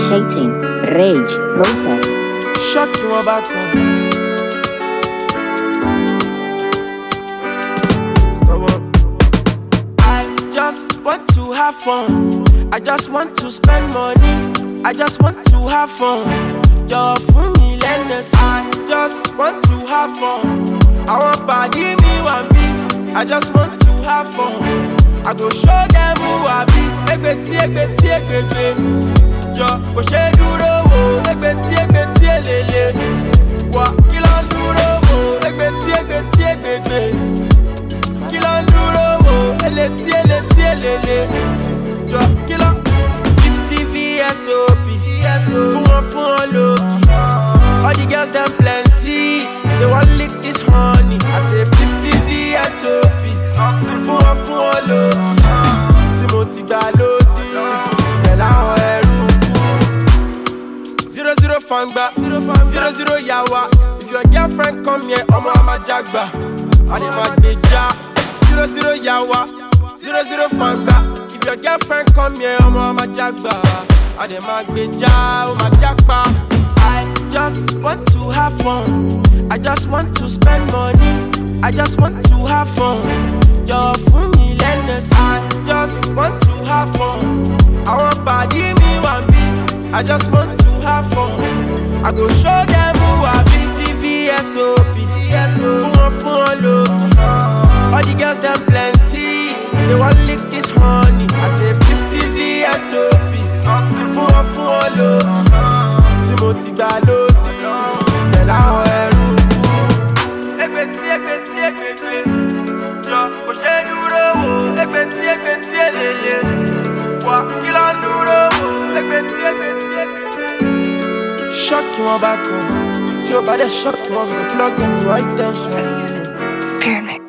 Initiating rage process. Shock you back on. Stop up. I just want to have fun. I just want to spend money. I just want to have fun. Just for me, lenders. I just want to have fun. I want body me one be. I just want to have fun. I go show them who I be. Egbeti. Jo, go she duro wo. Egbeti lele. Wa kilon duro wo. Egbeti. Kilon duro wo. Eleti lele. Jo, kilon 50 VSOP. Fun low-key. All the girls them plenty. They want lick this honey. I say 50 VSOP. Fun low-key. Timothy Balodi. Bella on Eruku. 00 Fangba. 00 Yawa. If your girlfriend come here, I'ma jagba. I demand the ja. 00 Yawa. 00 Fangba. If your girlfriend come here, I'ma jagba. I demand the ja. I'ma jagba. I just want to have fun. I just want to spend money. I just want to have fun. Just for me, lenders. I just want to have fun. I want body me one be. I just want to have fun. I go show them who I be. VSOP. Fun low-key. All the girls them plenty. They want lick this honey. I say 50 VSOP. Fun low-key. Timothy Balodi. Bella on Eruku. Egbeti. Jo, go she duro wo. Egbeti lele. Wa kilon duro wo. Egbeti. Shock you back on. See your body shock you, we plug into high tension. Spirit mix.